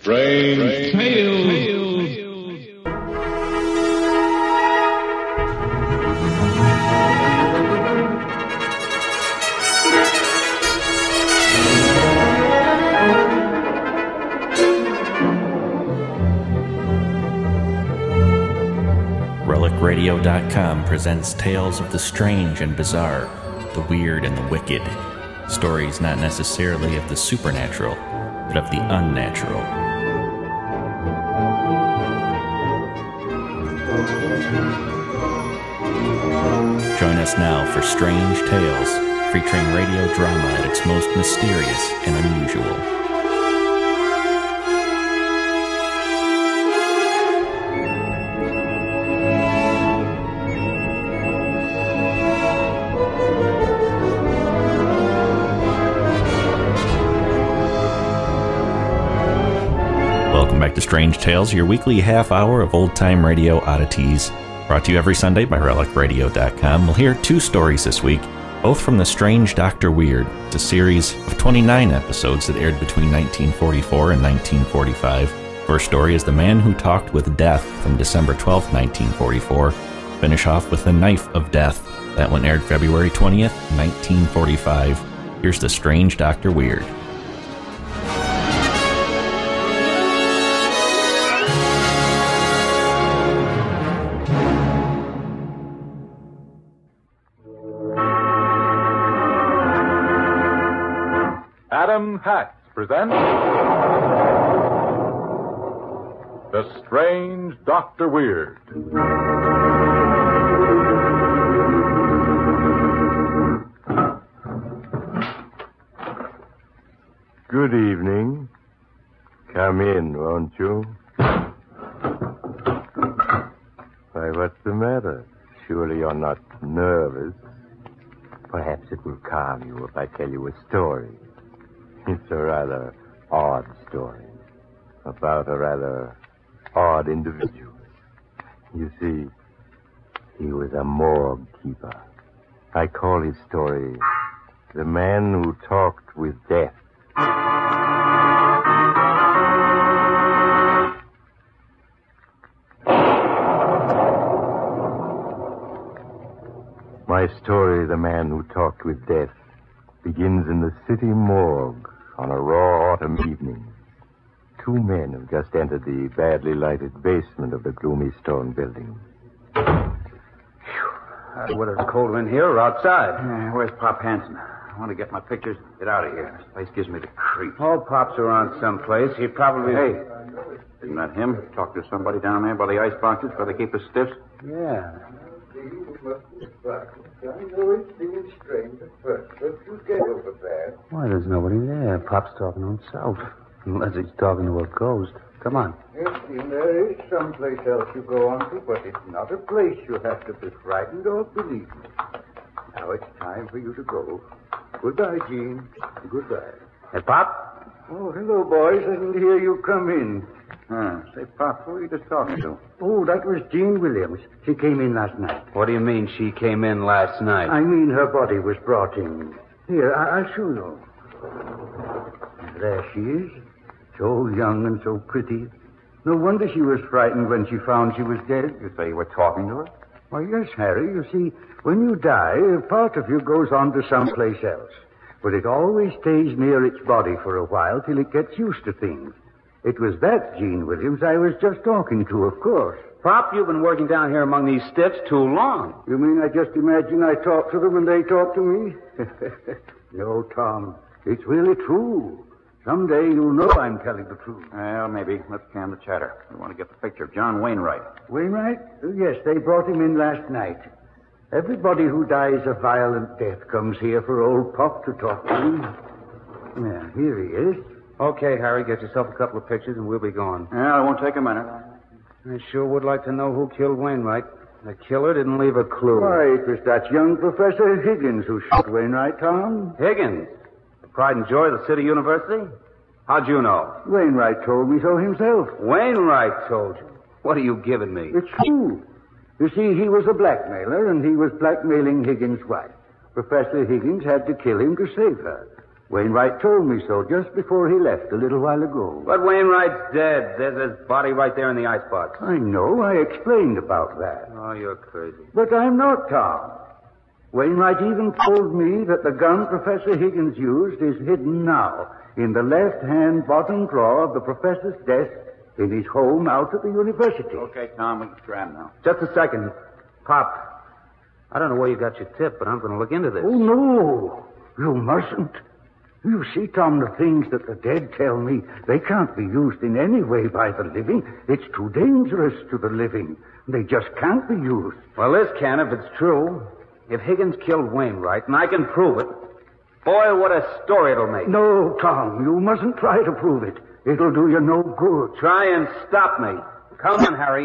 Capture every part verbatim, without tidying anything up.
Strange Tales. Relic Radio dot com presents tales of the strange and bizarre, the weird and the wicked. Stories not necessarily of the supernatural, but of the unnatural. Join us now for Strange Tales, featuring radio drama at its most mysterious and unusual. Welcome back to Strange Tales, your weekly half hour of old-time radio oddities. Brought to you every Sunday by Relic Radio dot com. We'll hear two stories this week, both from The Strange Doctor Weird. It's a series of twenty-nine episodes that aired between nineteen forty-four and nineteen forty-five. First story is The Man Who Talked with Death from December twelfth, nineteen forty-four. Finish off with The Knife of Death. That one aired February twentieth, nineteen forty-five. Here's The Strange Doctor Weird. Adam Hatch presents The Strange Doctor Weird. Good evening. Come in, won't you? Why, what's the matter? Surely you're not nervous. Perhaps it will calm you if I tell you a story. It's a rather odd story about a rather odd individual. You see, he was a morgue keeper. I call his story The Man Who Talked with Death. My story, The Man Who Talked with Death, begins in the city morgue on a raw autumn evening. Two men have just entered the badly lighted basement of the gloomy stone building. Uh, whether it's cold in here or outside. Uh, where's Pop Hansen? I want to get my pictures. Get out of here. This place gives me the creeps. All Pop's around someplace. He probably... Hey, isn't that him? Talk to somebody down there by the ice boxes where they keep the stiffs? Yeah. I know it seems strange at first, but you get over that. Why, there's nobody there. Pop's talking to himself. Unless he's talking to a ghost. Come on. Yes, Dean, there is someplace else you go on to, but it's not a place you have to be frightened of, believe me. Now it's time for you to go. Goodbye, Gene. Goodbye. Hey, Pop? Oh, hello, boys. I didn't hear you come in. Huh. Say, Pop, who are you just talking to? Oh, that was Jean Williams. She came in last night. What do you mean she came in last night? I mean her body was brought in. Here, I- I'll show you. There she is. So young and so pretty. No wonder she was frightened when she found she was dead. You say you were talking to her? Why, yes, Harry. You see, when you die, a part of you goes on to someplace else. But it always stays near its body for a while till it gets used to things. It was that Jean Williams I was just talking to, of course. Pop, you've been working down here among these stiffs too long. You mean I just imagine I talk to them and they talk to me? No, Tom. It's really true. Someday you'll know I'm telling the truth. Well, maybe. Let's can the chatter. We want to get the picture of John Wainwright. Wainwright? Yes, they brought him in last night. Everybody who dies a violent death comes here for old Pop to talk to him. Yeah, here he is. Okay, Harry, get yourself a couple of pictures and we'll be gone. Yeah, it won't take a minute. I sure would like to know who killed Wainwright. The killer didn't leave a clue. Why, it was that young Professor Higgins who shot Wainwright, Tom. Higgins? The pride and joy of the City University? How'd you know? Wainwright told me so himself. Wainwright told you? What are you giving me? It's true. You see, he was a blackmailer, and he was blackmailing Higgins' wife. Professor Higgins had to kill him to save her. Wainwright told me so just before he left a little while ago. But Wainwright's dead. There's his body right there in the icebox. I know. I explained about that. Oh, you're crazy. But I'm not, Tom. Wainwright even told me that the gun Professor Higgins used is hidden now in the left-hand bottom drawer of the professor's desk in his home out at the university. Okay, Tom, we can scram now. Just a second. Pop, I don't know where you got your tip, but I'm going to look into this. Oh, no. You mustn't. You see, Tom, the things that the dead tell me, they can't be used in any way by the living. It's too dangerous to the living. They just can't be used. Well, this can if it's true. If Higgins killed Wainwright, and I can prove it, boy, what a story it'll make. No, Tom, you mustn't try to prove it. It'll do you no good. Try and stop me. Come on, Harry.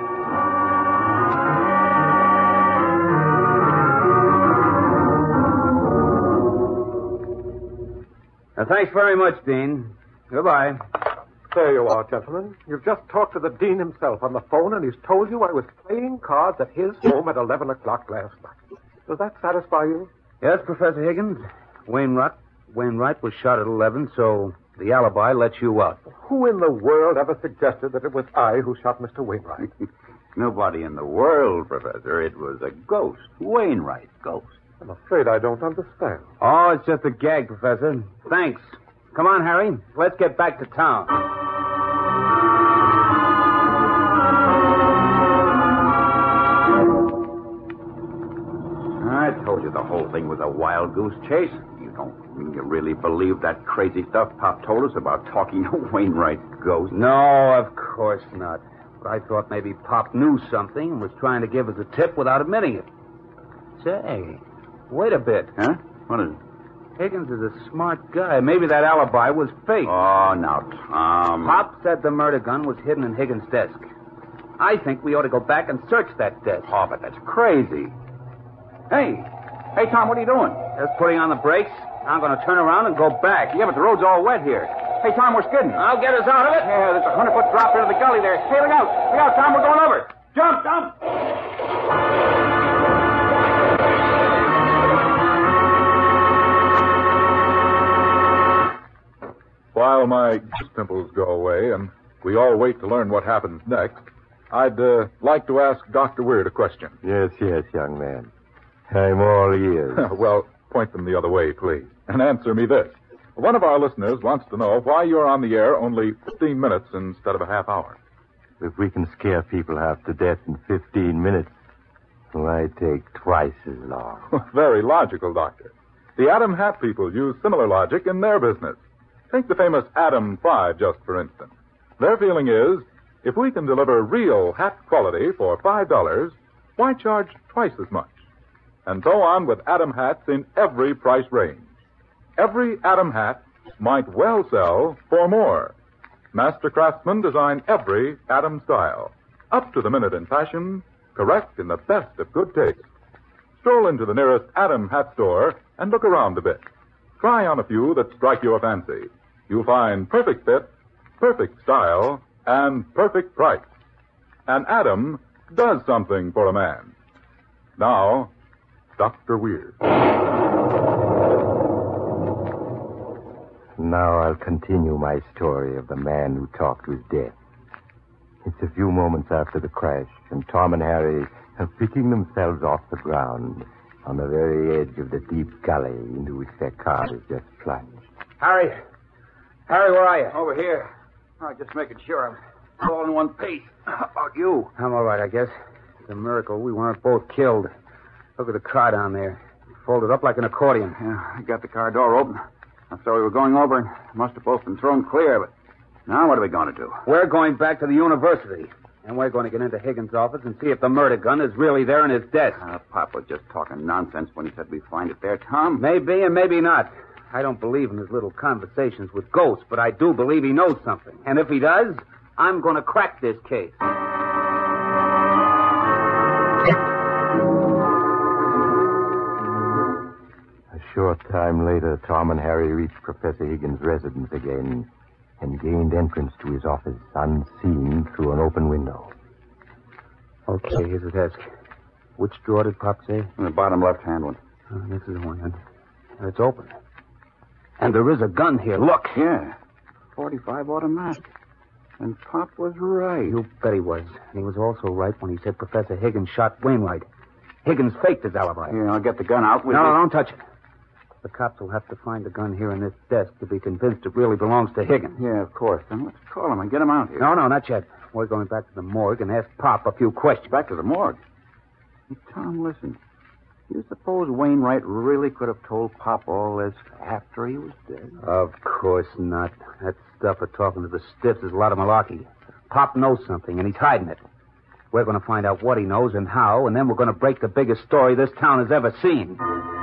Now, thanks very much, Dean. Goodbye. There you are, gentlemen. You've just talked to the dean himself on the phone, and he's told you I was playing cards at his home at eleven o'clock last night. Does that satisfy you? Yes, Professor Higgins. Wainwright, Wainwright was shot at eleven, so the alibi lets you out. Who in the world ever suggested that it was I who shot Mister Wainwright? Nobody in the world, Professor. It was a ghost. Wainwright's ghost. I'm afraid I don't understand. Oh, it's just a gag, Professor. Thanks. Come on, Harry. Let's get back to town. I told you the whole thing was a wild goose chase. You don't mean you really believe that crazy stuff Pop told us about talking to Wainwright's ghost? No, of course not. But I thought maybe Pop knew something and was trying to give us a tip without admitting it. Say, wait a bit. Huh? What is it? Higgins is a smart guy. Maybe that alibi was fake. Oh, now, Tom. Pop said the murder gun was hidden in Higgins' desk. I think we ought to go back and search that desk. Oh, but that's crazy. Hey. Hey, Tom, what are you doing? Just putting on the brakes. I'm going to turn around and go back. Yeah, but the road's all wet here. Hey, Tom, we're skidding. I'll get us out of it. Yeah, there's a hundred-foot drop into the gully there. Hey, look out. Look out, Tom, we're going over. Jump, jump. While my goose pimples go away and we all wait to learn what happens next, I'd uh, like to ask Doctor Weird a question. Yes, yes, young man. I'm all ears. Well, point them the other way, please, and answer me this. One of our listeners wants to know why you're on the air only fifteen minutes instead of a half hour. If we can scare people half to death in fifteen minutes, why take twice as long? Very logical, Doctor. The Atom Hat people use similar logic in their business. Take the famous Atom five, just for instance. Their feeling is, if we can deliver real hat quality for five dollars, why charge twice as much? And so on with Atom hats in every price range. Every Atom hat might well sell for more. Master craftsmen design every Atom style, up to the minute in fashion, correct in the best of good taste. Stroll into the nearest Atom hat store and look around a bit. Try on a few that strike your fancy. You'll find perfect fit, perfect style, and perfect price. And Atom does something for a man. Now, Doctor Weird. Now I'll continue my story of the man who talked with death. It's a few moments after the crash, and Tom and Harry are picking themselves off the ground on the very edge of the deep gully into which their car has just plunged. Harry. Harry, where are you? Over here. Oh, just making sure I'm all in one piece. How about you? I'm all right, I guess. It's a miracle we weren't both killed. Look at the car down there. Folded up like an accordion. Yeah, I got the car door open. I saw we were going over and must have both been thrown clear, but now what are we going to do? We're going back to the university. And we're going to get into Higgins' office and see if the murder gun is really there in his desk. Uh, Pop was just talking nonsense when he said we'd find it there, Tom. Maybe and maybe not. I don't believe in his little conversations with ghosts, but I do believe he knows something. And if he does, I'm going to crack this case. A short time later, Tom and Harry reached Professor Higgins' residence again and gained entrance to his office unseen through an open window. Okay, here's the desk. Which drawer did Pop say? In the bottom left-hand one. Oh, this is the one. It's open. And there is a gun here. Look. Yeah. forty-five automatic. And Pop was right. You bet he was. And he was also right when he said Professor Higgins shot Wainwright. Higgins faked his alibi. Here, I'll get the gun out with No, you. no, don't touch it. The cops will have to find the gun here in this desk to be convinced it really belongs to Higgins. Yeah, of course. Then let's call him and get him out here. No, no, not yet. We're going back to the morgue and ask Pop a few questions. Back to the morgue. Hey, Tom, listen. You suppose Wainwright really could have told Pop all this after he was dead? Of course not. That stuff of talking to the stiffs is a lot of malarkey. Pop knows something, and he's hiding it. We're going to find out what he knows and how, and then we're going to break the biggest story this town has ever seen.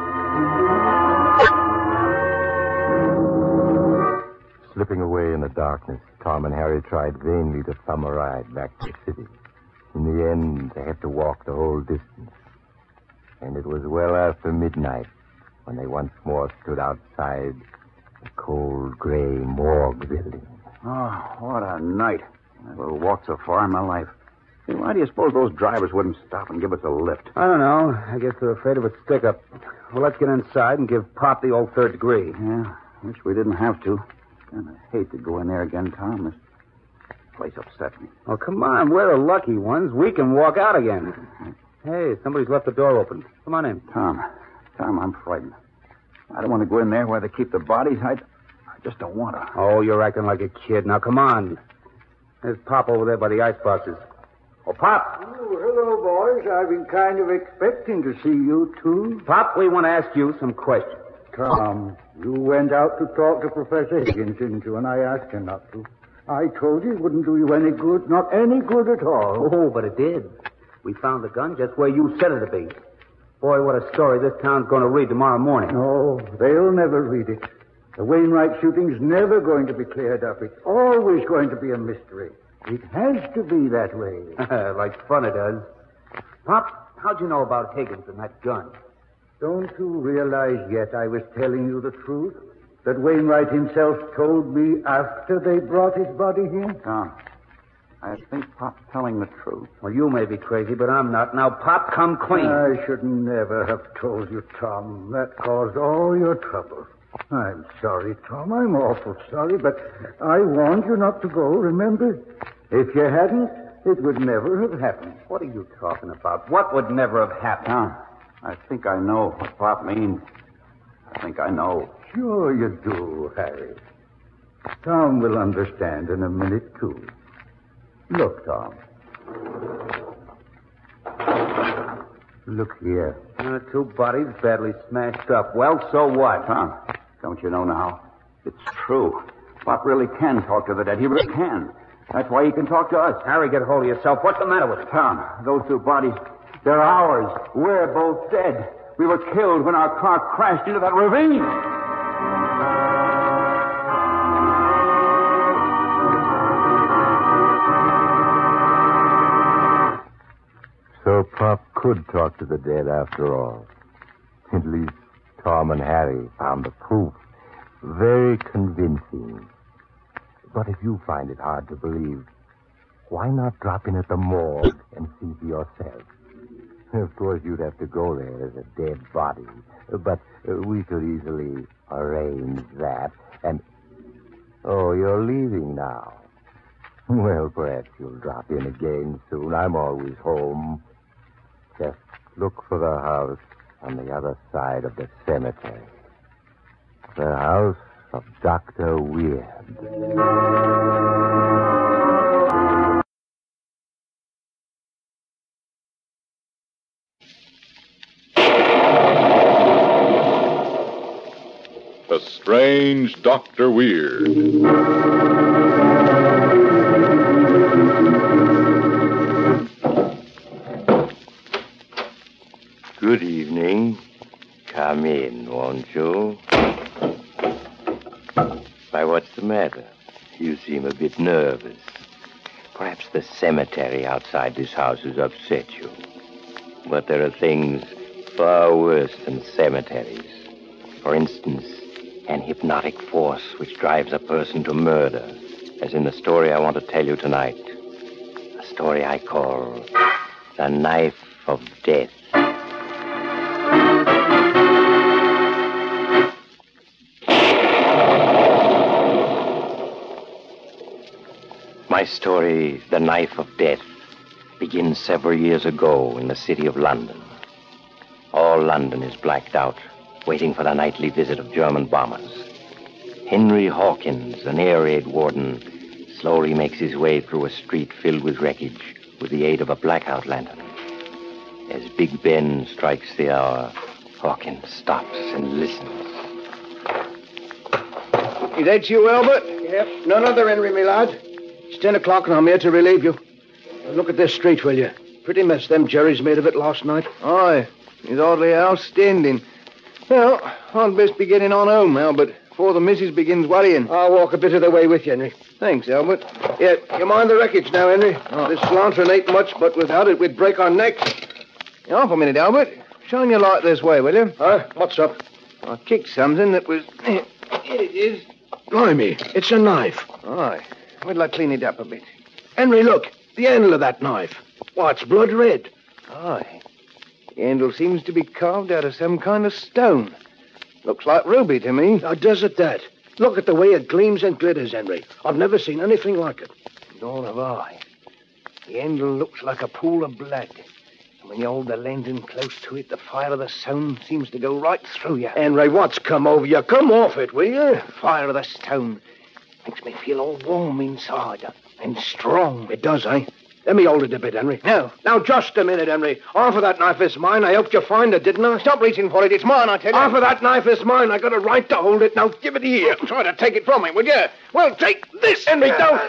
Slipping away in the darkness, Tom and Harry tried vainly to thumb a ride back to the city. In the end, they had to walk the whole distance. And it was well after midnight when they once more stood outside the cold, gray morgue building. Oh, what a night. I never walked so far in my life. Hey, why do you suppose those drivers wouldn't stop and give us a lift? I don't know. I guess they're afraid of a stick-up. Well, let's get inside and give Pop the old third degree. Yeah, wish we didn't have to. And I hate to go in there again, Tom. This place upsets me. Oh, come on. We're the lucky ones. We can walk out again. Hey, somebody's left the door open. Come on in. Tom, Tom, I'm frightened. I don't want to go in there where they keep the bodies. I, I just don't want to. Oh, you're acting like a kid. Now, come on. There's Pop over there by the ice boxes. Oh, Pop. Oh, hello, boys. I've been kind of expecting to see you, too. Pop, we want to ask you some questions. Tom, you went out to talk to Professor Higgins, didn't you? And I asked you not to. I told you it wouldn't do you any good. Not any good at all. Oh, but it did. We found the gun just where you said it to be. Boy, what a story this town's going to read tomorrow morning. No, they'll never read it. The Wainwright shooting's never going to be cleared up. It's always going to be a mystery. It has to be that way. Like fun it does. Pop, how'd you know about Higgins and that gun? Don't you realize yet I was telling you the truth? That Wainwright himself told me after they brought his body here? Tom, I think Pop's telling the truth. Well, you may be crazy, but I'm not. Now, Pop, come clean. I should never have told you, Tom. That caused all your trouble. I'm sorry, Tom. I'm awful sorry, but I warned you not to go, remember? If you hadn't, it would never have happened. What are you talking about? What would never have happened? Tom, I think I know what Pop means. I think I know. Sure you do, Harry. Tom will understand in a minute, too. Look, Tom. Look here. Uh, two bodies badly smashed up. Well, so what? Tom, don't you know now? It's true. Pop really can talk to the dead. He really can. That's why he can talk to us. Harry, get hold of yourself. What's the matter with it? Tom, those two bodies, they're ours. We're both dead. We were killed when our car crashed into that ravine. So Pop could talk to the dead after all. At least Tom and Harry found the proof very convincing. But if you find it hard to believe, why not drop in at the morgue and see for yourself? Of course, you'd have to go there as a dead body. But uh, we could easily arrange that. And, oh, you're leaving now. Well, perhaps you'll drop in again soon. I'm always home. Just look for the house on the other side of the cemetery. The house of Doctor Weird. The Strange Doctor Weird. Good evening. Come in, won't you? Why, what's the matter? You seem a bit nervous. Perhaps the cemetery outside this house has upset you. But there are things far worse than cemeteries. For instance, an hypnotic force which drives a person to murder, as in the story I want to tell you tonight. A story I call The Knife of Death. My story, The Knife of Death, begins several years ago in the city of London. All London is blacked out, waiting for the nightly visit of German bombers. Henry Hawkins, an air raid warden, slowly makes his way through a street filled with wreckage with the aid of a blackout lantern. As Big Ben strikes the hour, Hawkins stops and listens. Is that you, Albert? Yep. None other, Henry, me lad. It's ten o'clock and I'm here to relieve you. Look at this street, will you? Pretty mess them Jerry's made of it last night. Aye. It's hardly outstanding. Well, I'd best be getting on home, Albert, before the missus begins worrying. I'll walk a bit of the way with you, Henry. Thanks, Albert. Yeah, you mind the wreckage now, Henry? Oh. This lantern ain't much, but without it, we'd break our necks. Half a minute, Albert. Shine your light this way, will you? Huh? What's up? I kicked something that was... Here it is. Blimey, it's a knife. Aye. Wait till I clean it up a bit. Henry, look. The handle of that knife. Why, it's blood red. Aye. The handle seems to be carved out of some kind of stone. Looks like ruby to me. Now, does it that? Look at the way it gleams and glitters, Henry. I've never seen anything like it. Nor have I. The handle looks like a pool of blood. And when you hold the lantern close to it, the fire of the stone seems to go right through you. Henry, what's come over you? Come off it, will you? The fire of the stone makes me feel all warm inside and strong. It does, eh? Let me hold it a bit, Henry. No. Now, just a minute, Henry. Half of that knife is mine. I helped you find it, didn't I? Stop reaching for it. It's mine, I tell you. Half of that knife is mine. I got a right to hold it. Now, give it here. Try to take it from me, would you? Well, take this, Henry. Don't.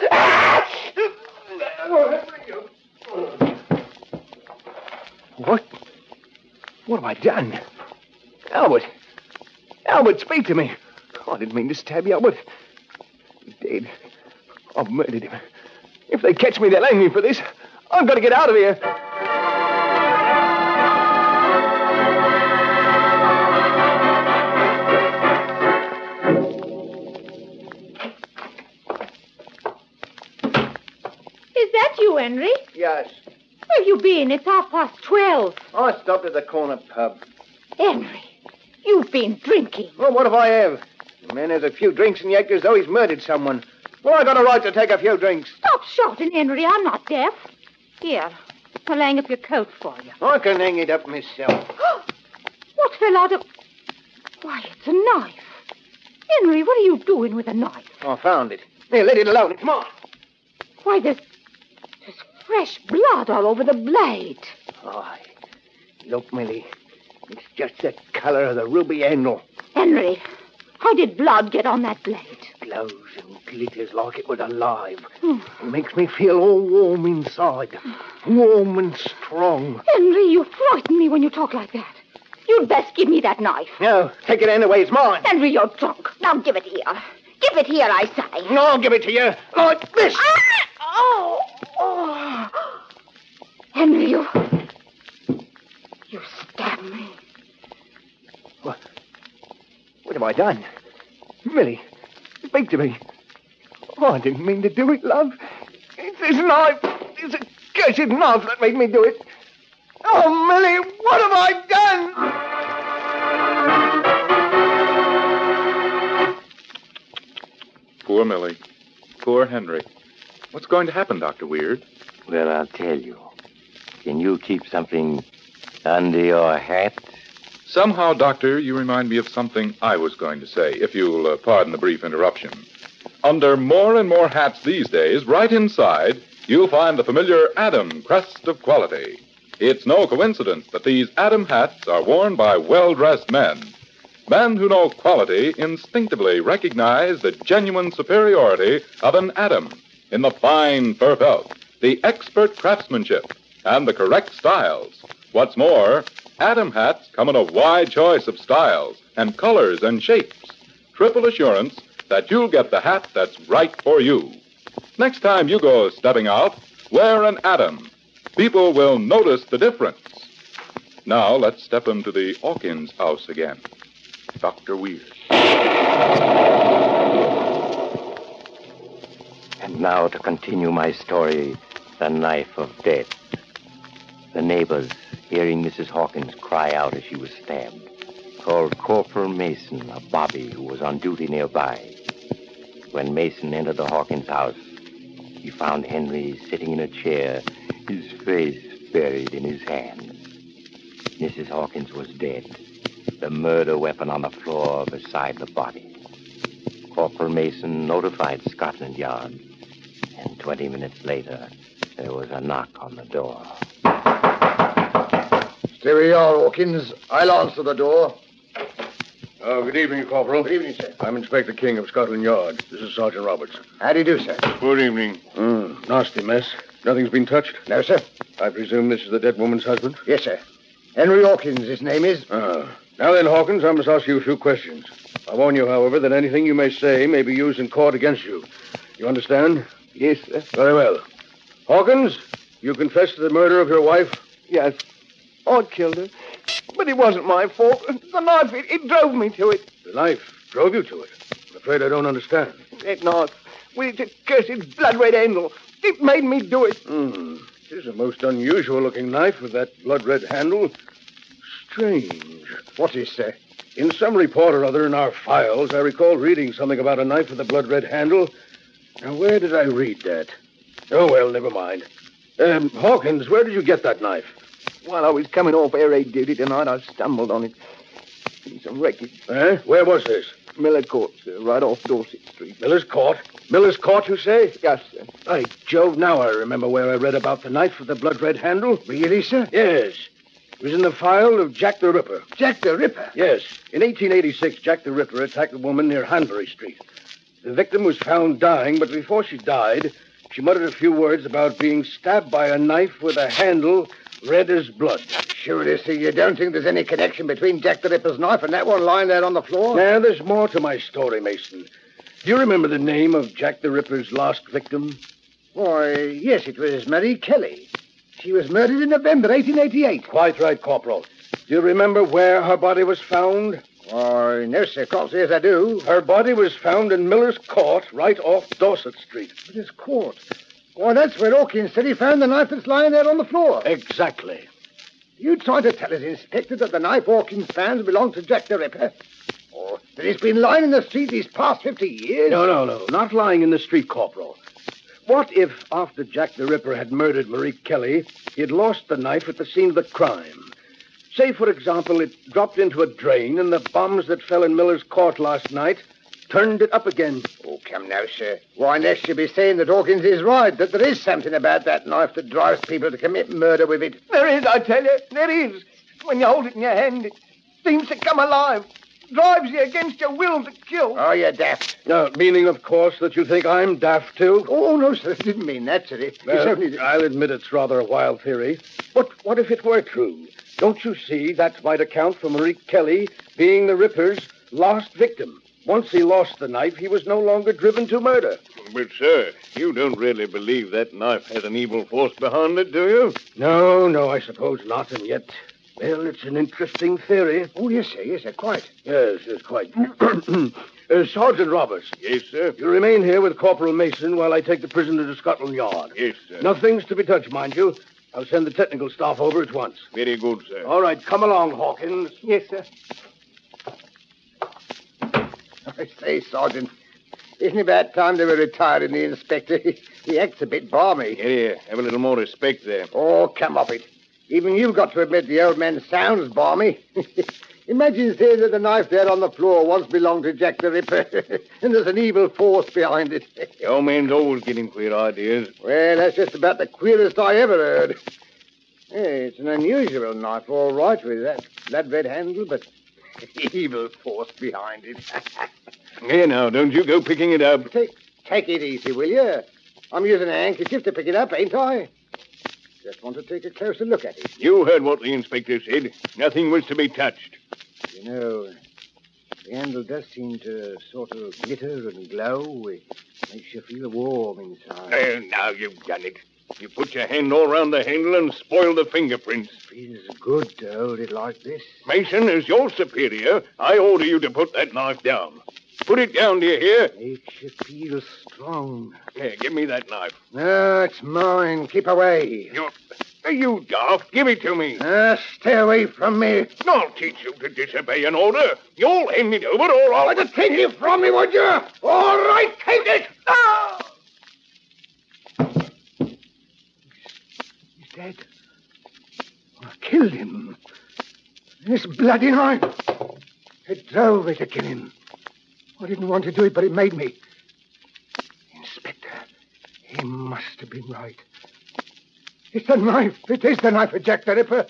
What? What have I done? Albert. Albert, speak to me. Oh, I didn't mean to stab you, Albert. He's dead. I've murdered him. If they catch me, they'll hang me for this. I've got to get out of here. Is that you, Henry? Yes. Where have you been? It's half past twelve. I stopped at the corner pub. Henry, you've been drinking. Well, what if I have? The man has a few drinks and he acts as though he's murdered someone. Well, I got a right to take a few drinks. Stop shouting, Henry. I'm not deaf. Here, I'll hang up your coat for you. I can hang it up myself. What fell out of... Why, it's a knife. Henry, what are you doing with a knife? I found it. Here, let it alone. It's mine. Why, there's... There's fresh blood all over the blade. Aye. Look, Millie. It's just the color of the ruby handle. Henry, how did blood get on that blade? Glows and glitters like it was alive. Hmm. It makes me feel all warm inside. Warm and strong. Henry, you frighten me when you talk like that. You'd best give me that knife. No, take it anyway. It's mine. Henry, you're drunk. Now give it here. Give it here, I say. No, I'll give it to you. Like this. Ah! Oh! Oh! Henry, you... You stabbed me. What? What have I done? Millie, speak to me. Oh, I didn't mean to do it, love. It's this knife. It's a cursed knife that made me do it. Oh, Millie, what have I done? Poor Millie. Poor Henry. What's going to happen, Doctor Weird? Well, I'll tell you. Can you keep something under your hat? Somehow, Doctor, you remind me of something I was going to say, if you'll uh, pardon the brief interruption. Under more and more hats these days, right inside, you'll find the familiar Adam crest of quality. It's no coincidence that these Adam hats are worn by well-dressed men. Men who know quality instinctively recognize the genuine superiority of an Adam in the fine fur felt, the expert craftsmanship, and the correct styles. What's more, Adam hats come in a wide choice of styles and colors and shapes. Triple assurance that you'll get the hat that's right for you. Next time you go stepping out, wear an Adam. People will notice the difference. Now let's step into the Hawkins house again. Doctor Weir. And now to continue my story, The Knife of Death. The neighbors, hearing Missus Hawkins cry out as she was stabbed, called Corporal Mason, a bobby who was on duty nearby. When Mason entered the Hawkins house, he found Henry sitting in a chair, his face buried in his hands. Missus Hawkins was dead, the murder weapon on the floor beside the body. Corporal Mason notified Scotland Yard, and twenty minutes later, there was a knock on the door. Stay where you are, Hawkins. I'll answer the door. Oh, good evening, Corporal. Good evening, sir. I'm Inspector King of Scotland Yard. This is Sergeant Roberts. How do you do, sir? Good evening. Mm, nasty mess. Nothing's been touched? No, sir. I presume this is the dead woman's husband? Yes, sir. Henry Hawkins, his name is. Ah. Now then, Hawkins, I must ask you a few questions. I warn you, however, that anything you may say may be used in court against you. You understand? Yes, sir. Very well. Hawkins, you confess to the murder of your wife? Yes. I killed her. But it wasn't my fault. The knife, it, it drove me to it. The knife drove you to it? I'm afraid I don't understand. That knife, with its cursed blood-red handle, it made me do it. Hmm. It is a most unusual-looking knife with that blood-red handle. Strange. What is, sir? In some report or other in our files, I recall reading something about a knife with a blood-red handle. Now, where did I read that? Oh, well, never mind. Um, Hawkins, where did you get that knife? While I was coming off air raid duty tonight, I stumbled on it. In some wreckage. Eh? Where was this? Miller Court, sir, right off Dorset Street. Miller's Court? Miller's Court, you say? Yes, sir. By Jove, now I remember where I read about the knife with the blood-red handle. Really, sir? Yes. It was in the file of Jack the Ripper. Jack the Ripper? Yes. In eighteen eighty-six, Jack the Ripper attacked a woman near Hanbury Street. The victim was found dying, but before she died, she muttered a few words about being stabbed by a knife with a handle red as blood. Surely, sir, you don't think there's any connection between Jack the Ripper's knife and that one lying there on the floor? Now, there's more to my story, Mason. Do you remember the name of Jack the Ripper's last victim? Why, yes, it was Marie Kelly. She was murdered in November eighteen eighty-eight. Quite right, Corporal. Do you remember where her body was found? Why, no, sir. Can't say as I do. Her body was found in Miller's Court, right off Dorset Street. Miller's Court? Why, that's where Hawkins said he found the knife that's lying there on the floor. Exactly. You trying to tell us, Inspector, that the knife Hawkins found belonged to Jack the Ripper? Or that it's been lying in the street these past fifty years? No, no, no. Not lying in the street, Corporal. What if, after Jack the Ripper had murdered Marie Kelly, he had lost the knife at the scene of the crime? Say, for example, it dropped into a drain and the bombs that fell in Miller's Court last night turned it up again. Oh, come now, sir. Why, next you'll be saying that Hawkins is right, that there is something about that knife that drives people to commit murder with it. There is, I tell you. There is. When you hold it in your hand, it seems to come alive. Drives you against your will to kill. Oh, you're daft. No, meaning, of course, that you think I'm daft, too? Oh, no, sir. I didn't mean that, sir. It's Well, only... I'll admit it's rather a wild theory. But what if it were true? Don't you see that might account for Marie Kelly being the Ripper's last victim? Once he lost the knife, he was no longer driven to murder. But, sir, you don't really believe that knife has an evil force behind it, do you? No, no, I suppose not. And yet, well, it's an interesting theory. Oh, yes, sir. Yes, sir. Quite. Yes, yes, quite. uh, Sergeant Roberts. Yes, sir. You remain here with Corporal Mason while I take the prisoner to Scotland Yard. Yes, sir. Nothing's to be touched, mind you. I'll send the technical staff over at once. Very good, sir. All right, come along, Hawkins. Yes, sir. I say, Sergeant, isn't it about time they were retiring the inspector? He, he acts a bit balmy. Here, here. Have a little more respect there. Oh, come off it. Even you've got to admit the old man sounds balmy. Imagine saying that the knife there on the floor once belonged to Jack the Ripper, and there's an evil force behind it. The old man's always getting queer ideas. Well, that's just about the queerest I ever heard. Hey, it's an unusual knife, all right, with that blood-red handle, but evil force behind it. Here now, don't you go picking it up. Take, take it easy, will you? I'm using a handkerchief to pick it up, ain't I? Just want to take a closer look at it. You heard what the inspector said. Nothing was to be touched. You know, the handle does seem to sort of glitter and glow. It makes you feel warm inside. There, now you've done it. You put your hand all round the handle and spoil the fingerprints. Feels good to hold it like this. Mason, as your superior, I order you to put that knife down. Put it down, do you hear? Makes you feel strong. Here, give me that knife. No, it's mine. Keep away. You're... You daft. Give it to me. Ah, stay away from me. I'll teach you to disobey an order. You'll hand it over or I'll... Why, to take it from me, would you? All right, take it. Ah! dead. I killed him. This bloody knife. It drove me to kill him. I didn't want to do it, but it made me. Inspector, he must have been right. It's the knife. It is the knife of Jack the Ripper.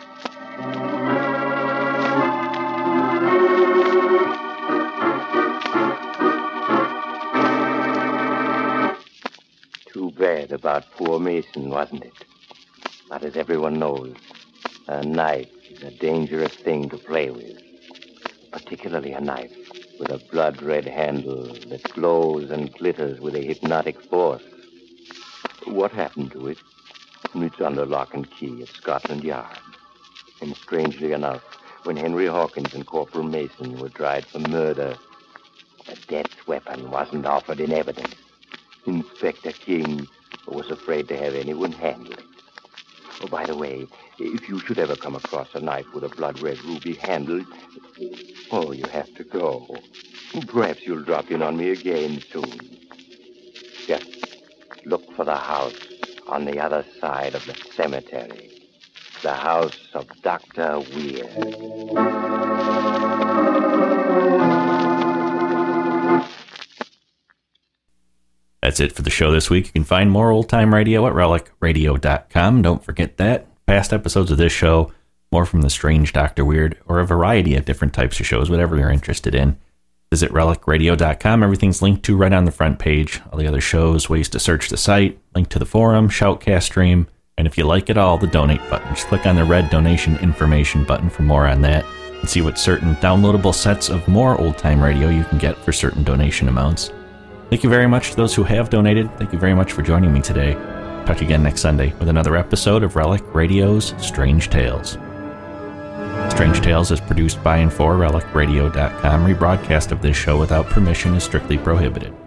Too bad about poor Mason, wasn't it? But as everyone knows, a knife is a dangerous thing to play with. Particularly a knife with a blood-red handle that glows and glitters with a hypnotic force. What happened to it? It's under lock and key at Scotland Yard. And strangely enough, when Henry Hawkins and Corporal Mason were tried for murder, a death weapon wasn't offered in evidence. Inspector King was afraid to have anyone handle it. Oh, by the way, if you should ever come across a knife with a blood-red ruby handle, oh, you have to go. Perhaps you'll drop in on me again soon. Just look for the house on the other side of the cemetery. The house of Doctor Weir. That's it for the show this week. You can find more Old Time Radio at relic radio dot com. Don't forget that. Past episodes of this show, more from The Strange Doctor Weird, or a variety of different types of shows, whatever you're interested in. Visit relic radio dot com. Everything's linked to right on the front page. All the other shows, ways to search the site, link to the forum, Shoutcast stream, and if you like it all, the donate button. Just click on the red donation information button for more on that and see what certain downloadable sets of more Old Time Radio you can get for certain donation amounts. Thank you very much to those who have donated. Thank you very much for joining me today. Talk to you again next Sunday with another episode of Relic Radio's Strange Tales. Strange Tales is produced by and for relic radio dot com. Rebroadcast of this show without permission is strictly prohibited.